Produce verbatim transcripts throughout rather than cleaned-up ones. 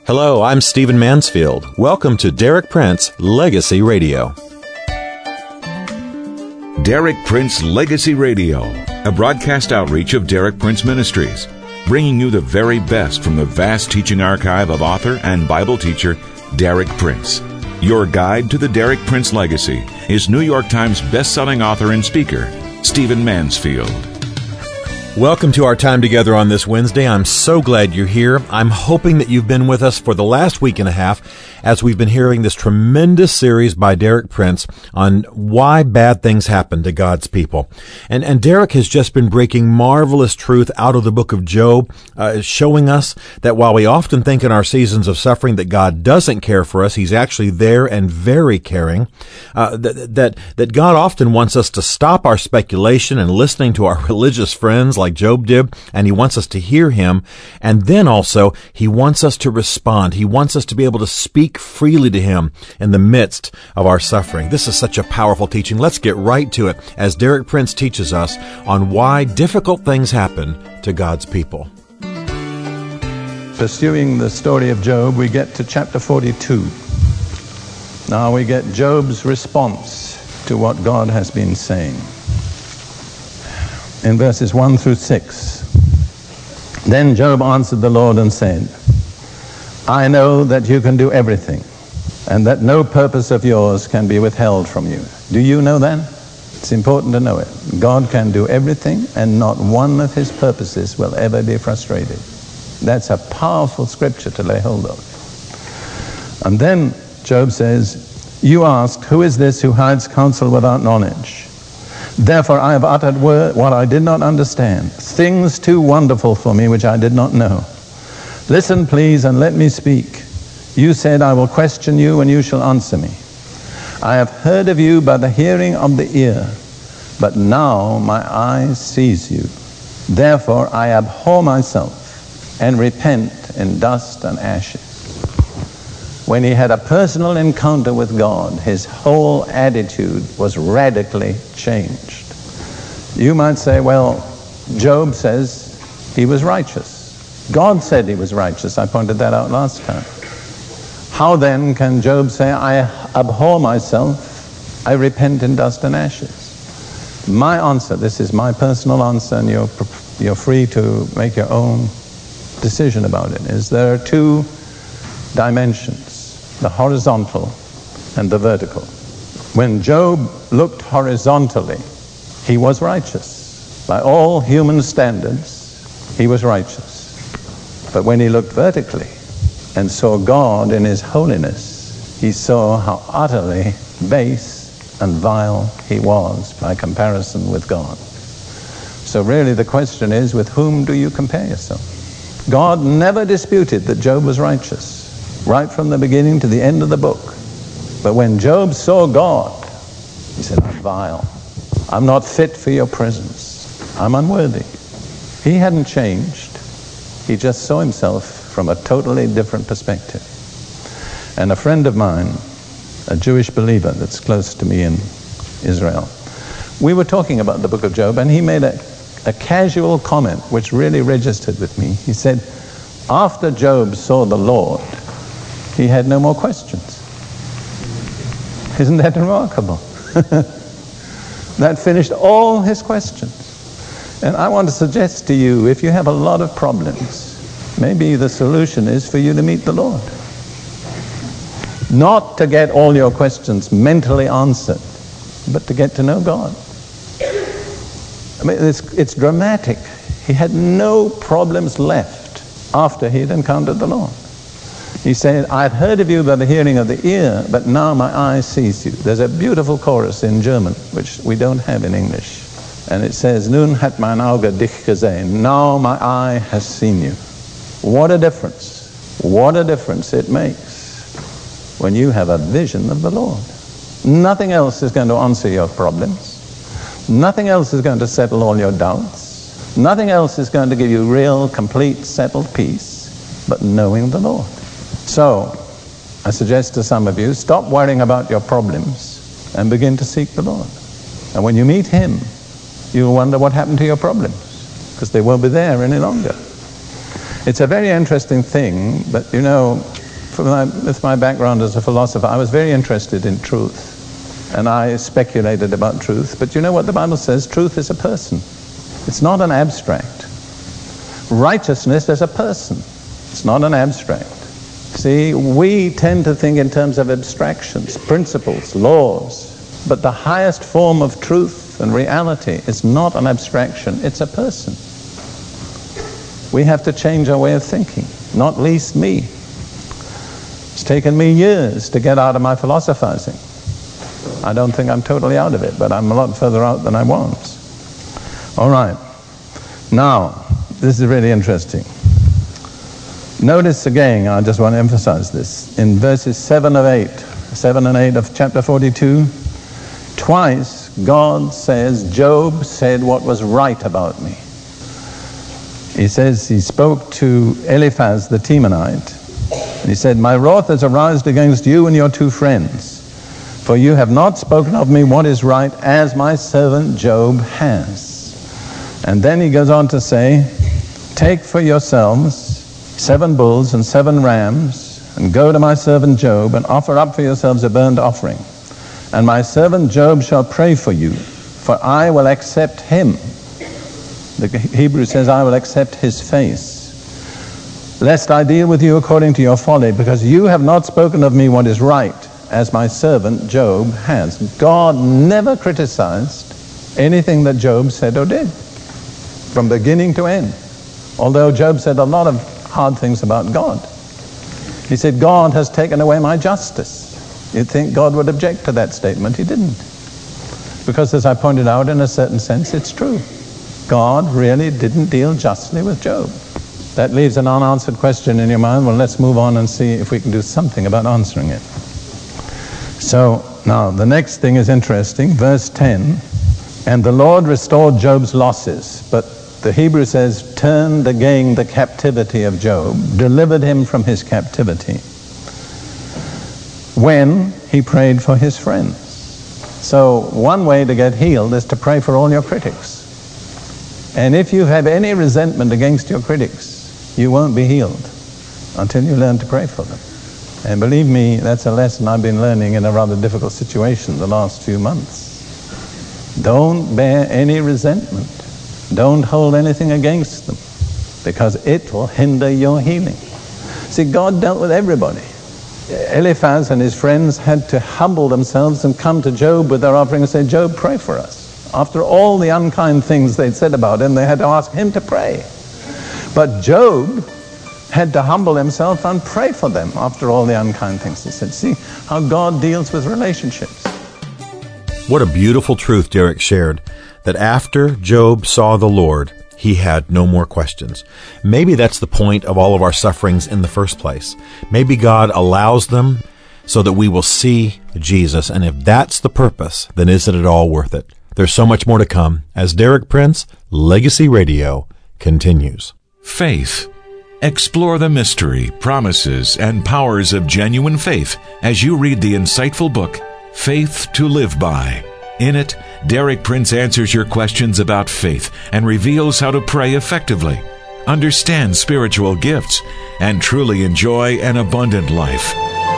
Hello, I'm Stephen Mansfield. Welcome to Derek Prince Legacy Radio. Derek Prince Legacy Radio, a broadcast outreach of Derek Prince Ministries, bringing you the very best from the vast teaching archive of author and Bible teacher Derek Prince. Your guide to the Derek Prince legacy is New York Times best-selling author and speaker, Stephen Mansfield. Welcome to our time together on this Wednesday. I'm so glad you're here. I'm hoping that you've been with us for the last week and a half as we've been hearing this tremendous series by Derek Prince on why bad things happen to God's people. And, and Derek has just been breaking marvelous truth out of the book of Job, uh, showing us that while we often think in our seasons of suffering that God doesn't care for us, He's actually there and very caring, uh, that, that, that God often wants us to stop our speculation and listening to our religious friends like Job did, and He wants us to hear Him. And then also, He wants us to respond. He wants us to be able to speak freely to Him in the midst of our suffering. This is such a powerful teaching. Let's get right to it as Derek Prince teaches us on why difficult things happen to God's people. Pursuing the story of Job, we get to chapter forty-two. Now we get Job's response to what God has been saying. In verses one through six, then Job answered the Lord and said, I know that you can do everything, and that no purpose of yours can be withheld from you. Do you know that? It's important to know it. God can do everything, and not one of His purposes will ever be frustrated. That's a powerful scripture to lay hold of. And then Job says, you asked, who is this who hides counsel without knowledge? Therefore I have uttered word what I did not understand, things too wonderful for me which I did not know. Listen, please, and let me speak. You said, I will question you, and you shall answer me. I have heard of you by the hearing of the ear, but now my eye sees you. Therefore I abhor myself, and repent in dust and ashes. When he had a personal encounter with God, his whole attitude was radically changed. You might say, well, Job says he was righteous. God said he was righteous. I pointed that out last time. How then can Job say, I abhor myself, I repent in dust and ashes? My answer, this is my personal answer, and you're, you're free to make your own decision about it, is there are two dimensions. The horizontal and the vertical. When Job looked horizontally, he was righteous. By all human standards, he was righteous. But when he looked vertically and saw God in His holiness, he saw how utterly base and vile he was by comparison with God. So really the question is, with whom do you compare yourself? God never disputed that Job was righteous, right from the beginning to the end of the book. But when Job saw God, he said, I'm vile. I'm not fit for your presence. I'm unworthy. He hadn't changed. He just saw himself from a totally different perspective. And a friend of mine, a Jewish believer that's close to me in Israel, we were talking about the book of Job, and he made a, a casual comment which really registered with me. He said, after Job saw the Lord, he had no more questions. Isn't that remarkable? That finished all his questions. And I want to suggest to you, if you have a lot of problems, maybe the solution is for you to meet the Lord. Not to get all your questions mentally answered, but to get to know God. I mean, it's, it's dramatic. He had no problems left after he had encountered the Lord. He said, I had heard of you by the hearing of the ear, but now my eye sees you. There's a beautiful chorus in German, which we don't have in English. And it says, Nun hat mein Auge dich gesehen. Now my eye has seen you. What a difference. What a difference it makes when you have a vision of the Lord. Nothing else is going to answer your problems. Nothing else is going to settle all your doubts. Nothing else is going to give you real, complete, settled peace but knowing the Lord. So, I suggest to some of you, stop worrying about your problems and begin to seek the Lord. And when you meet Him, you'll wonder what happened to your problems, because they won't be there any longer. It's a very interesting thing, but you know, from my, with my background as a philosopher, I was very interested in truth. And I speculated about truth. But you know what the Bible says? Truth is a person. It's not an abstract. Righteousness is a person. It's not an abstract. See, we tend to think in terms of abstractions, principles, laws. But the highest form of truth and reality is not an abstraction. It's a person. We have to change our way of thinking, not least me. It's taken me years to get out of my philosophizing. I don't think I'm totally out of it, but I'm a lot further out than I was. All right. Now, this is really interesting. Notice again, I just want to emphasize this, in verses seven of eight, seven and eight of chapter forty-two, twice God says, Job said what was right about me. He says he spoke to Eliphaz the Temanite. And he said, my wrath has aroused against you and your two friends, for you have not spoken of me what is right, as my servant Job has. And then he goes on to say, take for yourselves seven bulls and seven rams, and go to my servant Job, and offer up for yourselves a burnt offering. And my servant Job shall pray for you, for I will accept him. The Hebrew says, I will accept his face, lest I deal with you according to your folly, because you have not spoken of me what is right, as my servant Job has. God never criticized anything that Job said or did, from beginning to end. Although Job said a lot of hard things about God. He said, God has taken away my justice. You'd think God would object to that statement. He didn't. Because as I pointed out, in a certain sense, it's true. God really didn't deal justly with Job. That leaves an unanswered question in your mind. Well, let's move on and see if we can do something about answering it. So, now, the next thing is interesting. Verse ten, and the Lord restored Job's losses, but the Hebrew says, turned again the captivity of Job, delivered him from his captivity, when he prayed for his friends. So one way to get healed is to pray for all your critics. And if you have any resentment against your critics, you won't be healed until you learn to pray for them. And believe me, that's a lesson I've been learning in a rather difficult situation the last few months. Don't bear any resentment. Don't hold anything against them, because it will hinder your healing. See, God dealt with everybody. Eliphaz and his friends had to humble themselves and come to Job with their offering and say, Job, pray for us. After all the unkind things they'd said about him, they had to ask him to pray. But Job had to humble himself and pray for them after all the unkind things they said. See how God deals with relationships. What a beautiful truth Derek shared, that after Job saw the Lord, he had no more questions. Maybe that's the point of all of our sufferings in the first place. Maybe God allows them so that we will see Jesus. And if that's the purpose, then isn't it all worth it? There's so much more to come as Derek Prince, Legacy Radio, continues. Faith. Explore the mystery, promises, and powers of genuine faith as you read the insightful book, Faith to Live By. In it, Derek Prince answers your questions about faith and reveals how to pray effectively, understand spiritual gifts, and truly enjoy an abundant life.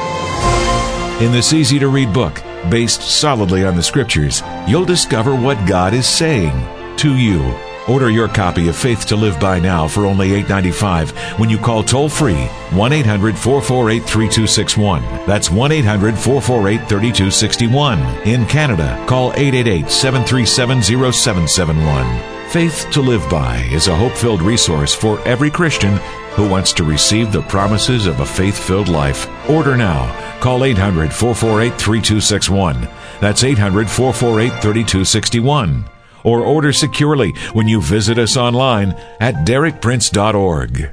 In this easy-to-read book, based solidly on the Scriptures, you'll discover what God is saying to you. Order your copy of Faith to Live By now for only eight dollars and ninety-five cents when you call toll-free one eight hundred four four eight three two six one. That's one eight hundred four four eight three two six one. In Canada, call eight eight eight seven three seven zero seven seven one. Faith to Live By is a hope-filled resource for every Christian who wants to receive the promises of a faith-filled life. Order now. Call eight hundred four four eight three two six one. That's eight hundred four four eight three two six one. Or order securely when you visit us online at derek prince dot org.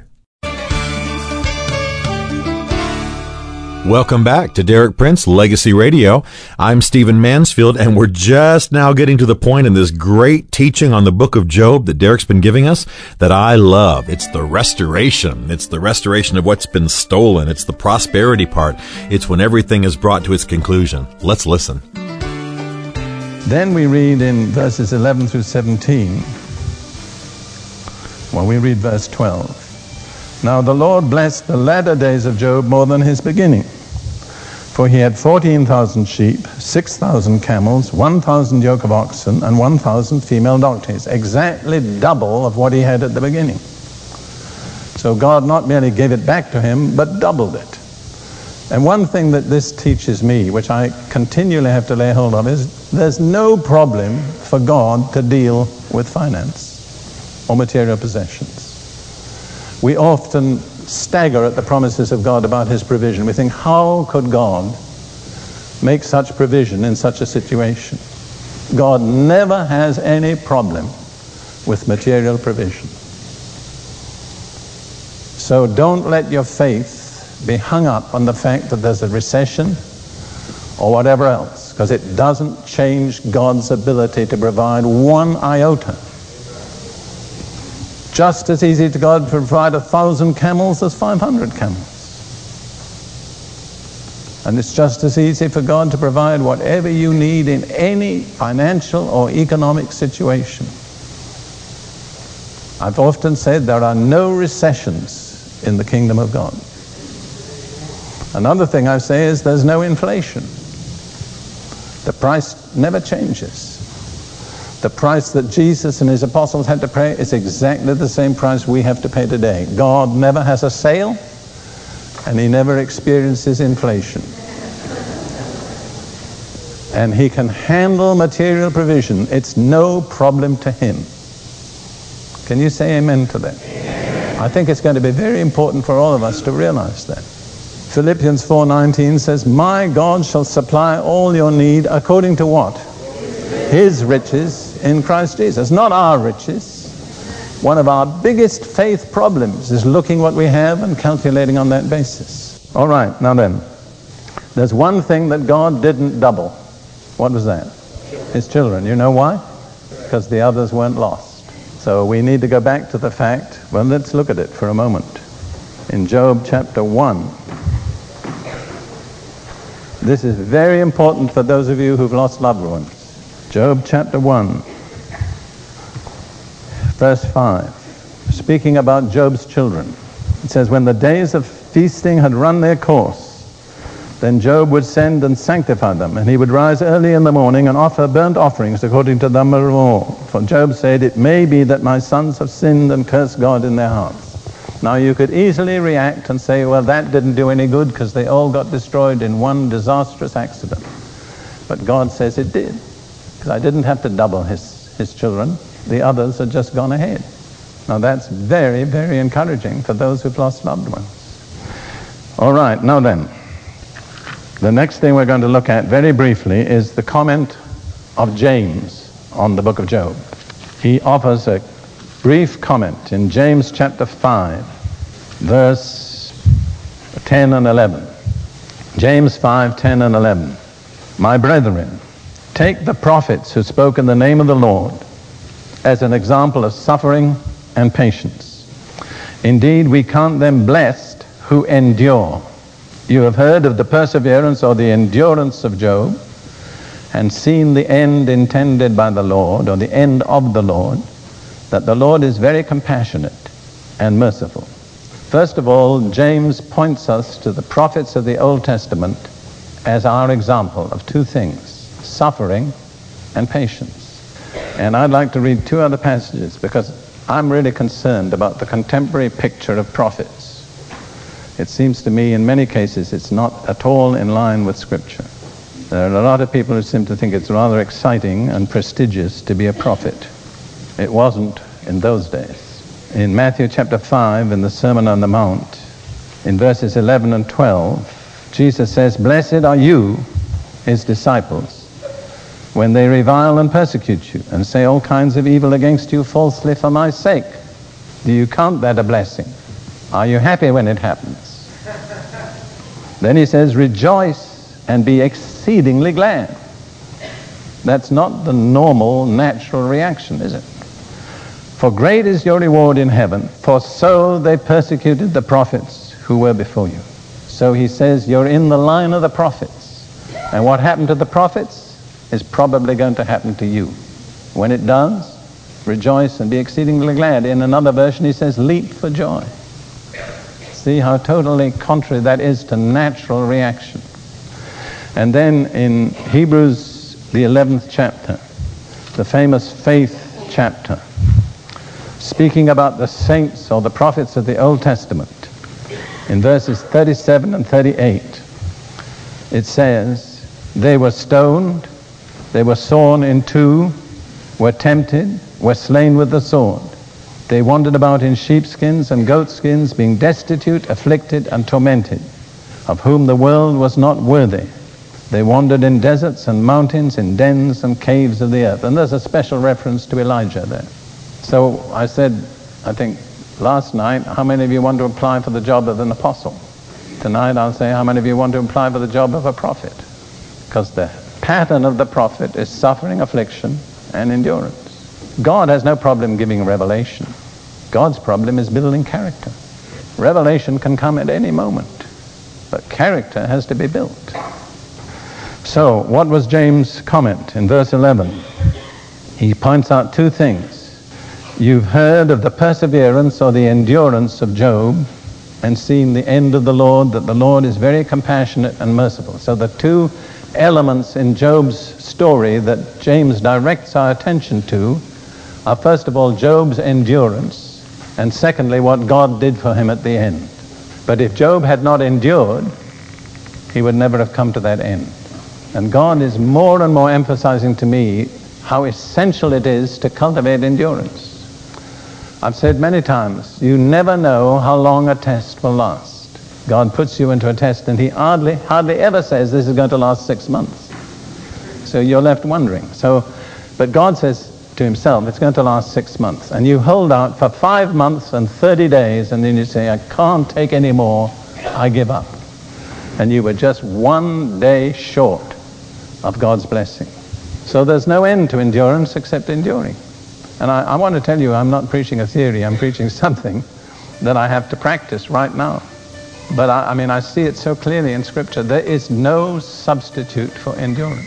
Welcome back to Derek Prince Legacy Radio. I'm Stephen Mansfield, and we're just now getting to the point in this great teaching on the book of Job that Derek's been giving us that I love. It's the restoration. It's the restoration of what's been stolen. It's the prosperity part. It's when everything is brought to its conclusion. Let's listen. Then we read in verses eleven through seventeen, well, we read verse twelve. Now the Lord blessed the latter days of Job more than his beginning. For he had fourteen thousand sheep, six thousand camels, one thousand yoke of oxen, and one thousand female donkeys, exactly double of what he had at the beginning. So God not merely gave it back to him, but doubled it. And one thing that this teaches me, which I continually have to lay hold of, is there's no problem for God to deal with finance or material possessions. We often stagger at the promises of God about his provision. We think, how could God make such provision in such a situation? God never has any problem with material provision. So don't let your faith be hung up on the fact that there's a recession or whatever else, because it doesn't change God's ability to provide one iota. Just as easy to God to provide a thousand camels as five hundred camels. And it's just as easy for God to provide whatever you need in any financial or economic situation. I've often said there are no recessions in the kingdom of God. Another thing I say is there's no inflation. The price never changes. The price that Jesus and his apostles had to pay is exactly the same price we have to pay today. God never has a sale, and he never experiences inflation. And he can handle material provision. It's no problem to him. Can you say amen to that? Amen. I think it's going to be very important for all of us to realize that. Philippians four nineteen says, "My God shall supply all your need according to what? His riches in Christ Jesus." Not our riches. One of our biggest faith problems is looking what we have and calculating on that basis. All right, now then, there's one thing that God didn't double. What was that? His children. You know why? Because the others weren't lost. So we need to go back to the fact, well, let's look at it for a moment. In Job chapter one, this is very important for those of you who've lost loved ones. Job chapter one, verse five, speaking about Job's children. It says, "When the days of feasting had run their course, then Job would send and sanctify them, and he would rise early in the morning and offer burnt offerings according to the number of all. For Job said, 'It may be that my sons have sinned and cursed God in their hearts.'" Now you could easily react and say, well, that didn't do any good because they all got destroyed in one disastrous accident. But God says it did, because I didn't have to double his, his children. The others had just gone ahead. Now that's very, very encouraging for those who've lost loved ones. All right, now then, the next thing we're going to look at very briefly is the comment of James on the book of Job. He offers a brief comment in James chapter five, verse ten and eleven. James five, ten and eleven. "My brethren, take the prophets who spoke in the name of the Lord as an example of suffering and patience. Indeed, we count them blessed who endure. You have heard of the perseverance or the endurance of Job, and seen the end intended by the Lord, or the end of the Lord, that the Lord is very compassionate and merciful." First of all, James points us to the prophets of the Old Testament as our example of two things: suffering and patience. And I'd like to read two other passages because I'm really concerned about the contemporary picture of prophets. It seems to me in many cases it's not at all in line with Scripture. There are a lot of people who seem to think it's rather exciting and prestigious to be a prophet. It wasn't in those days. In Matthew chapter five, in the Sermon on the Mount, in verses eleven and twelve, Jesus says, "Blessed are you, his disciples, when they revile and persecute you and say all kinds of evil against you falsely for my sake." Do you count that a blessing? Are you happy when it happens? Then he says, "Rejoice and be exceedingly glad." That's not the normal, natural reaction, is it? "For great is your reward in heaven, for so they persecuted the prophets who were before you." So he says you're in the line of the prophets. And what happened to the prophets is probably going to happen to you. When it does, rejoice and be exceedingly glad. In another version he says, leap for joy. see how totally contrary that is to natural reaction. And then in Hebrews, the eleventh chapter, the famous faith chapter, speaking about the saints or the prophets of the Old Testament, in verses thirty-seven and thirty-eight, it says, they were stoned, they were sawn in two, were tempted, were slain with the sword. They wandered about in sheepskins and goatskins, being destitute, afflicted, and tormented, of whom the world was not worthy. They wandered in deserts and mountains, in dens and caves of the earth. And there's a special reference to Elijah there. So I said, I think last night, how many of you want to apply for the job of an apostle? Tonight I'll say, how many of you want to apply for the job of a prophet? Because the pattern of the prophet is suffering, affliction, and endurance. God has no problem giving revelation. God's problem is building character. Revelation can come at any moment, but character has to be built. So, what was James' comment in verse eleven? He points out two things. You've heard of the perseverance or the endurance of Job and seen the end of the Lord, that the Lord is very compassionate and merciful. So the two elements in Job's story that James directs our attention to are, first of all, Job's endurance, and secondly, what God did for him at the end. But if Job had not endured, he would never have come to that end. And God is more and more emphasizing to me how essential it is to cultivate endurance. I've said many times, you never know how long a test will last. God puts you into a test and he hardly, hardly ever says this is going to last six months. So you're left wondering. So, but God says to himself, it's going to last six months. And you hold out for five months and thirty days, and then you say, I can't take any more, I give up. And you were just one day short of God's blessing. So there's no end to endurance except enduring. And I, I want to tell you, I'm not preaching a theory, I'm preaching something that I have to practice right now. But I, I mean, I see it so clearly in Scripture. There is no substitute for endurance.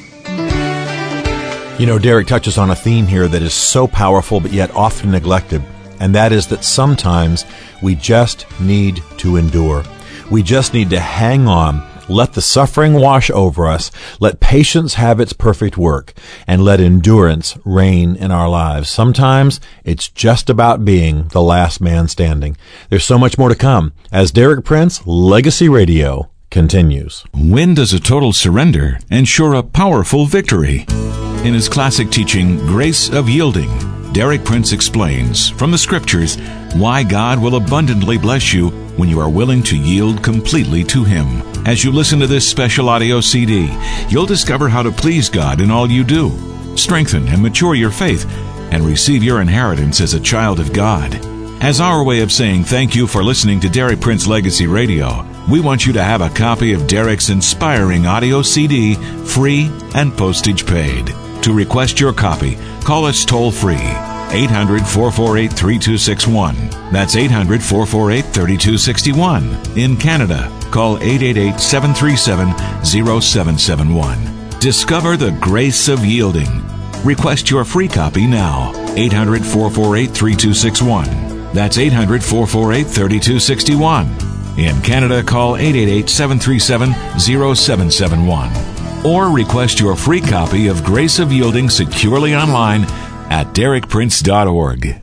You know, Derek touches on a theme here that is so powerful but yet often neglected, and that is that sometimes we just need to endure. We just need to hang on, let the suffering wash over us, let patience have its perfect work, and let endurance reign in our lives. Sometimes it's just about being the last man standing. There's so much more to come as Derek Prince Legacy Radio continues. When does a total surrender ensure a powerful victory? In his classic teaching, Grace of Yielding, Derek Prince explains from the Scriptures why God will abundantly bless you when you are willing to yield completely to Him. As you listen to this special audio C D, you'll discover how to please God in all you do, strengthen and mature your faith, and receive your inheritance as a child of God. As our way of saying thank you for listening to Derek Prince Legacy Radio, we want you to have a copy of Derek's inspiring audio C D, free and postage paid. To request your copy, call us toll-free, eight hundred, four four eight, three two six one. That's eight hundred, four four eight, three two six one. In Canada, call eight eight eight, seven three seven, zero seven seven one. Discover the grace of yielding. Request your free copy now, eight hundred, four four eight, three two six one. That's eight hundred, four four eight, three two six one. In Canada, call eight eight eight, seven three seven, zero seven seven one. Or request your free copy of Grace of Yielding securely online at derek prince dot org.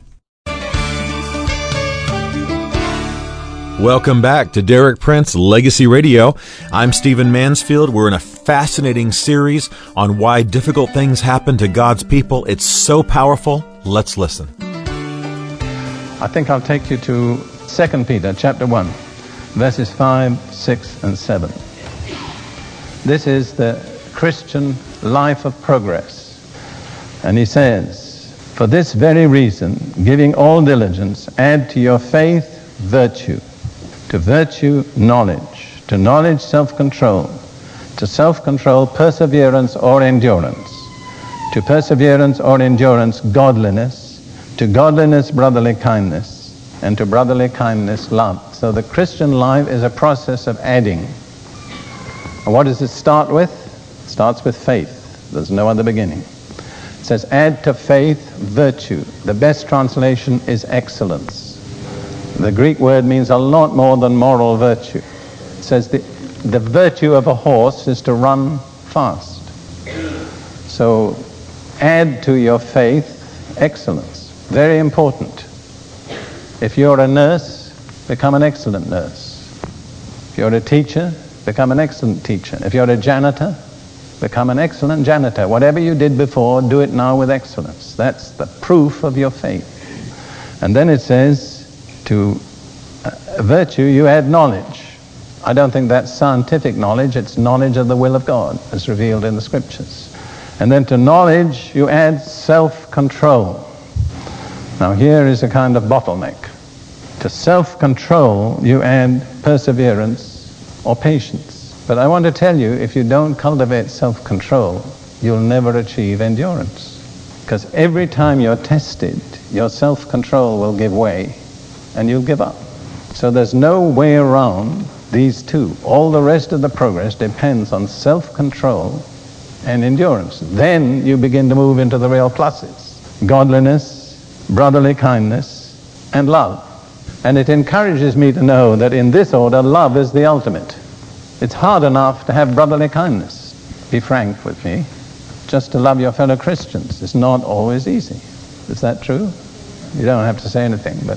Welcome back to Derek Prince Legacy Radio. I'm Stephen Mansfield. We're in a fascinating series on why difficult things happen to God's people. It's so powerful. Let's listen. I think I'll take you to Second Peter chapter one, verses five, six, and seven. This is the Christian life of progress. And he says, for this very reason, giving all diligence, add to your faith virtue, to virtue knowledge, to knowledge self-control, to self-control perseverance or endurance, to perseverance or endurance godliness, to godliness brotherly kindness, and to brotherly kindness love. So the Christian life is a process of adding. And what does it start with? It starts with faith. There's no other beginning. It says, add to faith virtue. The best translation is excellence. The Greek word means a lot more than moral virtue. It says the, the virtue of a horse is to run fast. So add to your faith excellence. Very important. If you're a nurse, become an excellent nurse. If you're a teacher, become an excellent teacher. If you're a janitor, become an excellent janitor. Whatever you did before, do it now with excellence. That's the proof of your faith. And then it says, to uh, virtue you add knowledge. I don't think that's scientific knowledge, it's knowledge of the will of God as revealed in the Scriptures. And then to knowledge you add self-control. Now here is a kind of bottleneck. To self-control you add perseverance or patience. But I want to tell you, if you don't cultivate self-control, you'll never achieve endurance. Because every time you're tested, your self-control will give way and you'll give up. So there's no way around these two. All the rest of the progress depends on self-control and endurance. Then you begin to move into the real pluses. Godliness, brotherly kindness, and love. And it encourages me to know that in this order, love is the ultimate. It's hard enough to have brotherly kindness. Be frank with me. Just to love your fellow Christians is not always easy. Is that true? You don't have to say anything, but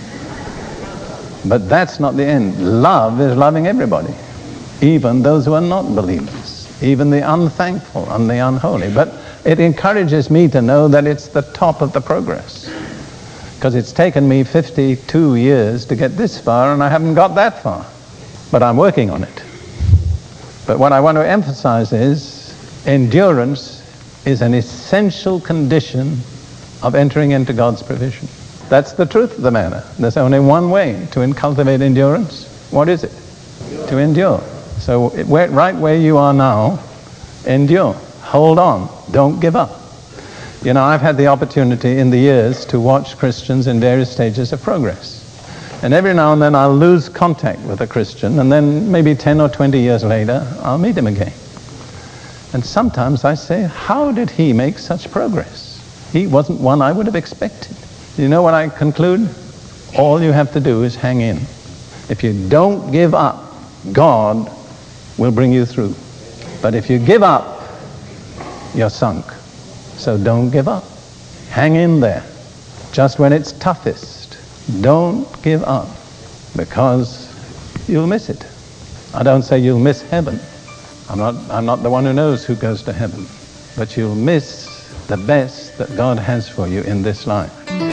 but that's not the end. Love is loving everybody, even those who are not believers, even the unthankful and the unholy. But it encourages me to know that it's the top of the progress, because it's taken me fifty-two years to get this far, and I haven't got that far. But I'm working on it. But what I want to emphasize is endurance is an essential condition of entering into God's provision. That's the truth of the matter. There's only one way to cultivate endurance. What is it? To endure. So where, right where you are now, endure. Hold on. Don't give up. You know, I've had the opportunity in the years to watch Christians in various stages of progress. And every now and then I'll lose contact with a Christian, and then maybe ten or twenty years later, I'll meet him again. And sometimes I say, how did he make such progress? He wasn't one I would have expected. You know what I conclude? All you have to do is hang in. If you don't give up, God will bring you through. But if you give up, you're sunk. So don't give up. Hang in there. Just when it's toughest, don't give up, because you'll miss it. I don't say you'll miss heaven. I'm not, I'm not the one who knows who goes to heaven. But you'll miss the best that God has for you in this life.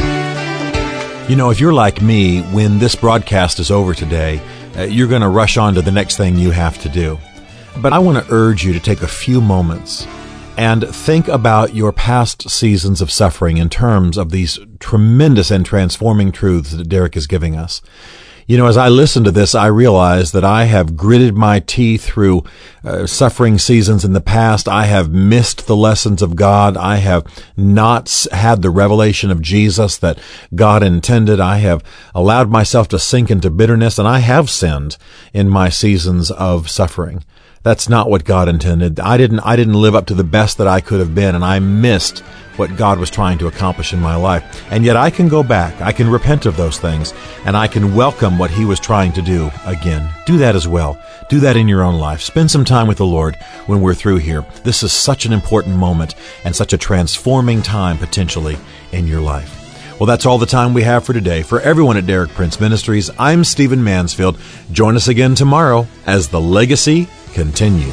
You know, if you're like me, when this broadcast is over today, uh, you're going to rush on to the next thing you have to do. But I want to urge you to take a few moments and think about your past seasons of suffering in terms of these tremendous and transforming truths that Derek is giving us. You know, as I listen to this, I realize that I have gritted my teeth through uh, suffering seasons in the past. I have missed the lessons of God. I have not had the revelation of Jesus that God intended. I have allowed myself to sink into bitterness, and I have sinned in my seasons of suffering. That's not what God intended. I didn't, I didn't live up to the best that I could have been, and I missed what God was trying to accomplish in my life. And yet I can go back. I can repent of those things, and I can welcome what He was trying to do again. Do that as well. Do that in your own life. Spend some time with the Lord when we're through here. This is such an important moment and such a transforming time potentially in your life. Well, that's all the time we have for today. For everyone at Derek Prince Ministries, I'm Stephen Mansfield. Join us again tomorrow as the legacy continues.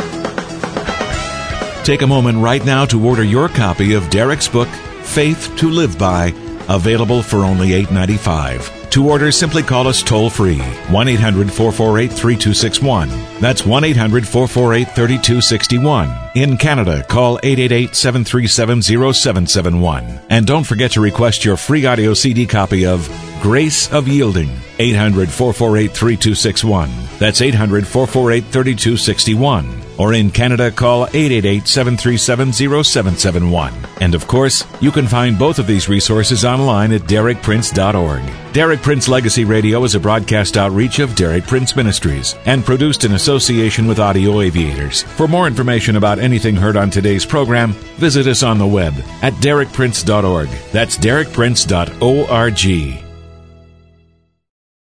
Take a moment right now to order your copy of Derek's book, Faith to Live By, available for only eight dollars and ninety-five cents. To order, simply call us toll-free, one eight hundred, four four eight, three two six one. That's one eight hundred, four four eight, three two six one. In Canada, call eight eight eight, seven three seven, zero seven seven one. And don't forget to request your free audio C D copy of Grace of Yielding, eight hundred, four four eight, three two six one. That's eight hundred, four four eight, three two six one. Or in Canada, call eight eight eight, seven three seven, zero seven seven one. And of course, you can find both of these resources online at derek prince dot org. Derek Prince Legacy Radio is a broadcast outreach of Derek Prince Ministries and produced in association with Audio Aviators. For more information about anything heard on today's program, visit us on the web at derek prince dot org. That's derek prince dot org.